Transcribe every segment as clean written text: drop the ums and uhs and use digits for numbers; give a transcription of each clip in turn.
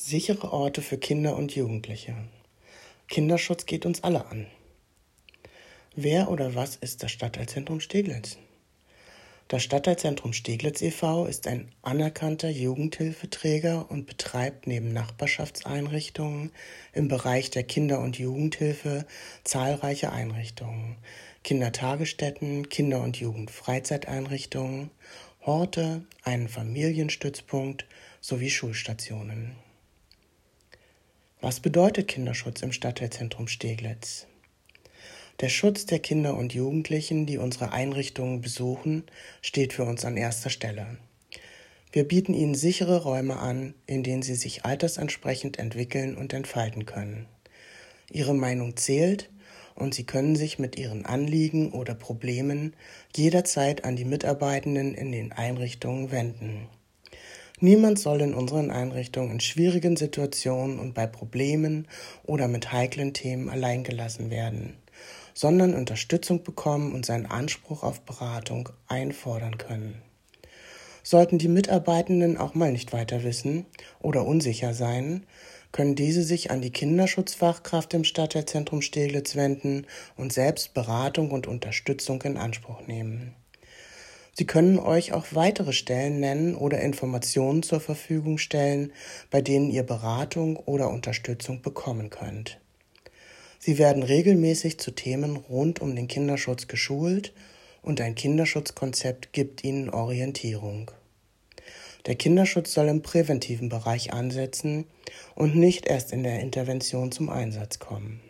Sichere Orte für Kinder und Jugendliche. Kinderschutz geht uns alle an. Wer oder was ist das Stadtteilzentrum Steglitz? Das Stadtteilzentrum Steglitz e.V. ist ein anerkannter Jugendhilfeträger und betreibt neben Nachbarschaftseinrichtungen im Bereich der Kinder- und Jugendhilfe zahlreiche Einrichtungen, Kindertagesstätten, Kinder- und Jugendfreizeiteinrichtungen, Horte, einen Familienstützpunkt sowie Schulstationen. Was bedeutet Kinderschutz im Stadtteilzentrum Steglitz? Der Schutz der Kinder und Jugendlichen, die unsere Einrichtungen besuchen, steht für uns an erster Stelle. Wir bieten ihnen sichere Räume an, in denen sie sich altersentsprechend entwickeln und entfalten können. Ihre Meinung zählt und sie können sich mit ihren Anliegen oder Problemen jederzeit an die Mitarbeitenden in den Einrichtungen wenden. Niemand soll in unseren Einrichtungen in schwierigen Situationen und bei Problemen oder mit heiklen Themen alleingelassen werden, sondern Unterstützung bekommen und seinen Anspruch auf Beratung einfordern können. Sollten die Mitarbeitenden auch mal nicht weiter wissen oder unsicher sein, können diese sich an die Kinderschutzfachkraft im Stadtteilzentrum Steglitz wenden und selbst Beratung und Unterstützung in Anspruch nehmen. Sie können euch auch weitere Stellen nennen oder Informationen zur Verfügung stellen, bei denen ihr Beratung oder Unterstützung bekommen könnt. Sie werden regelmäßig zu Themen rund um den Kinderschutz geschult und ein Kinderschutzkonzept gibt ihnen Orientierung. Der Kinderschutz soll im präventiven Bereich ansetzen und nicht erst in der Intervention zum Einsatz kommen.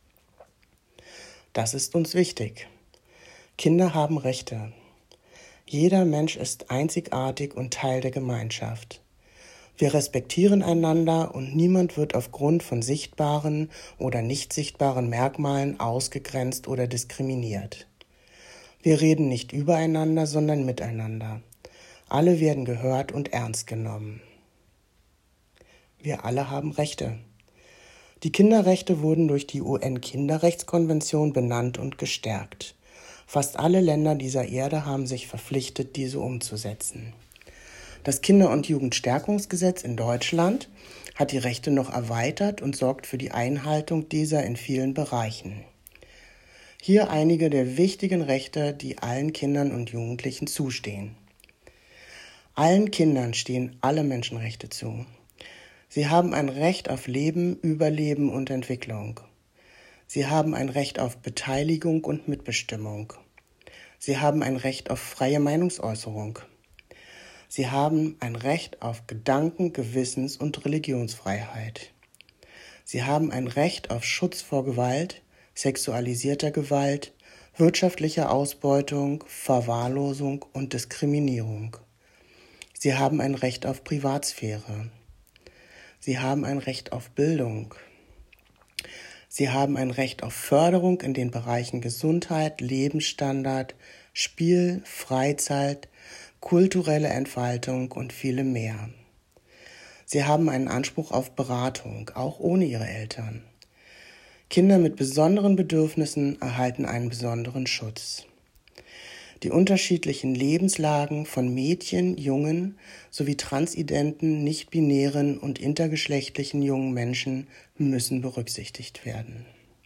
Das ist uns wichtig. Kinder haben Rechte. Jeder Mensch ist einzigartig und Teil der Gemeinschaft. Wir respektieren einander und niemand wird aufgrund von sichtbaren oder nicht sichtbaren Merkmalen ausgegrenzt oder diskriminiert. Wir reden nicht übereinander, sondern miteinander. Alle werden gehört und ernst genommen. Wir alle haben Rechte. Die Kinderrechte wurden durch die UN-Kinderrechtskonvention benannt und gestärkt. Fast alle Länder dieser Erde haben sich verpflichtet, diese umzusetzen. Das Kinder- und Jugendstärkungsgesetz in Deutschland hat die Rechte noch erweitert und sorgt für die Einhaltung dieser in vielen Bereichen. Hier einige der wichtigen Rechte, die allen Kindern und Jugendlichen zustehen. Allen Kindern stehen alle Menschenrechte zu. Sie haben ein Recht auf Leben, Überleben und Entwicklung. Sie haben ein Recht auf Beteiligung und Mitbestimmung. Sie haben ein Recht auf freie Meinungsäußerung. Sie haben ein Recht auf Gedanken-, Gewissens- und Religionsfreiheit. Sie haben ein Recht auf Schutz vor Gewalt, sexualisierter Gewalt, wirtschaftlicher Ausbeutung, Verwahrlosung und Diskriminierung. Sie haben ein Recht auf Privatsphäre. Sie haben ein Recht auf Bildung. Sie haben ein Recht auf Förderung in den Bereichen Gesundheit, Lebensstandard, Spiel, Freizeit, kulturelle Entfaltung und viele mehr. Sie haben einen Anspruch auf Beratung, auch ohne ihre Eltern. Kinder mit besonderen Bedürfnissen erhalten einen besonderen Schutz. Die unterschiedlichen Lebenslagen von Mädchen, Jungen sowie transidenten, nicht-binären und intergeschlechtlichen jungen Menschen müssen berücksichtigt werden.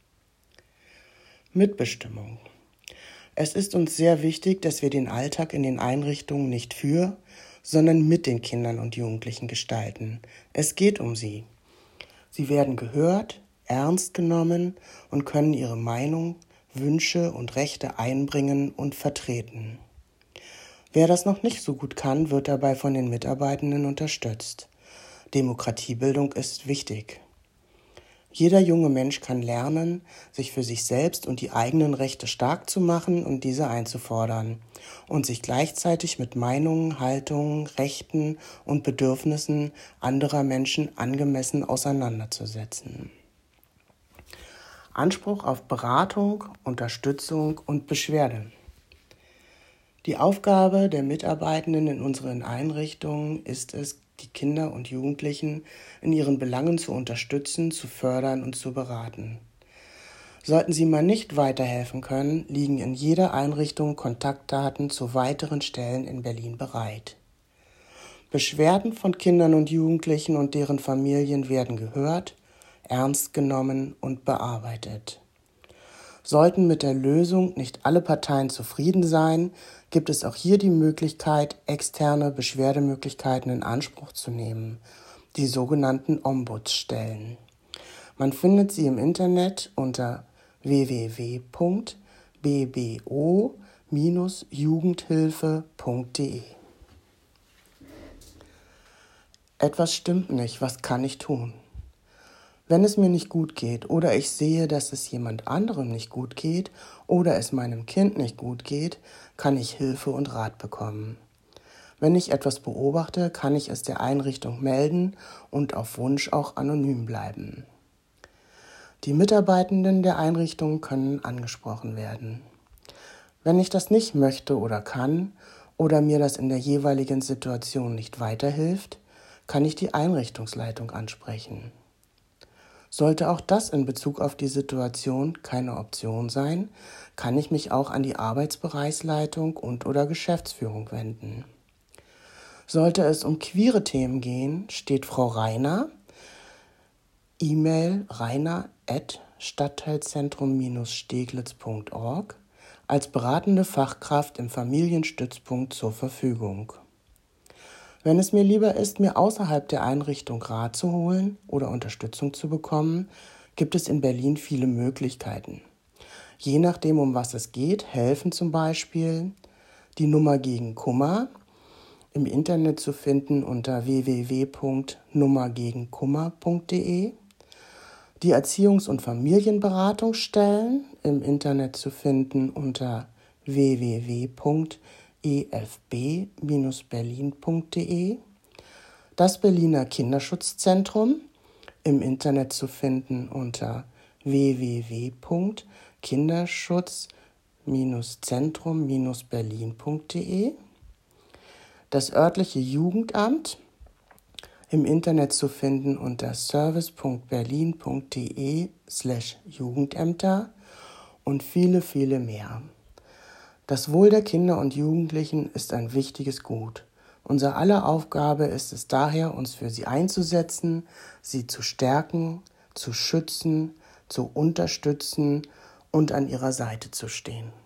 Mitbestimmung. Es ist uns sehr wichtig, dass wir den Alltag in den Einrichtungen nicht für, sondern mit den Kindern und Jugendlichen gestalten. Es geht um sie. Sie werden gehört, ernst genommen und können ihre Meinung, Wünsche und Rechte einbringen und vertreten. Wer das noch nicht so gut kann, wird dabei von den Mitarbeitenden unterstützt. Demokratiebildung ist wichtig. Jeder junge Mensch kann lernen, sich für sich selbst und die eigenen Rechte stark zu machen und diese einzufordern und sich gleichzeitig mit Meinungen, Haltungen, Rechten und Bedürfnissen anderer Menschen angemessen auseinanderzusetzen. Anspruch auf Beratung, Unterstützung und Beschwerde. Die Aufgabe der Mitarbeitenden in unseren Einrichtungen ist es, die Kinder und Jugendlichen in ihren Belangen zu unterstützen, zu fördern und zu beraten. Sollten Sie mal nicht weiterhelfen können, liegen in jeder Einrichtung Kontaktdaten zu weiteren Stellen in Berlin bereit. Beschwerden von Kindern und Jugendlichen und deren Familien werden gehört, ernst genommen und bearbeitet. Sollten mit der Lösung nicht alle Parteien zufrieden sein, gibt es auch hier die Möglichkeit, externe Beschwerdemöglichkeiten in Anspruch zu nehmen, die sogenannten Ombudsstellen. Man findet sie im Internet unter www.bbo-jugendhilfe.de. Etwas stimmt nicht, was kann ich tun? Wenn es mir nicht gut geht oder ich sehe, dass es jemand anderem nicht gut geht oder es meinem Kind nicht gut geht, kann ich Hilfe und Rat bekommen. Wenn ich etwas beobachte, kann ich es der Einrichtung melden und auf Wunsch auch anonym bleiben. Die Mitarbeitenden der Einrichtung können angesprochen werden. Wenn ich das nicht möchte oder kann oder mir das in der jeweiligen Situation nicht weiterhilft, kann ich die Einrichtungsleitung ansprechen. Sollte auch das in Bezug auf die Situation keine Option sein, kann ich mich auch an die Arbeitsbereichsleitung und/oder Geschäftsführung wenden. Sollte es um queere Themen gehen, steht Frau Reiner, E-Mail reiner@stadtteilzentrum-steglitz.org, als beratende Fachkraft im Familienstützpunkt zur Verfügung. Wenn es mir lieber ist, mir außerhalb der Einrichtung Rat zu holen oder Unterstützung zu bekommen, gibt es in Berlin viele Möglichkeiten. Je nachdem, um was es geht, helfen zum Beispiel die Nummer gegen Kummer, im Internet zu finden unter www.nummergegenkummer.de, die Erziehungs- und Familienberatungsstellen im Internet zu finden unter www.efb-berlin.de, das Berliner Kinderschutzzentrum im Internet zu finden unter www.kinderschutz-zentrum-berlin.de, das örtliche Jugendamt im Internet zu finden unter service.berlin.de/Jugendämter und viele, viele mehr. Das Wohl der Kinder und Jugendlichen ist ein wichtiges Gut. Unser aller Aufgabe ist es daher, uns für sie einzusetzen, sie zu stärken, zu schützen, zu unterstützen und an ihrer Seite zu stehen.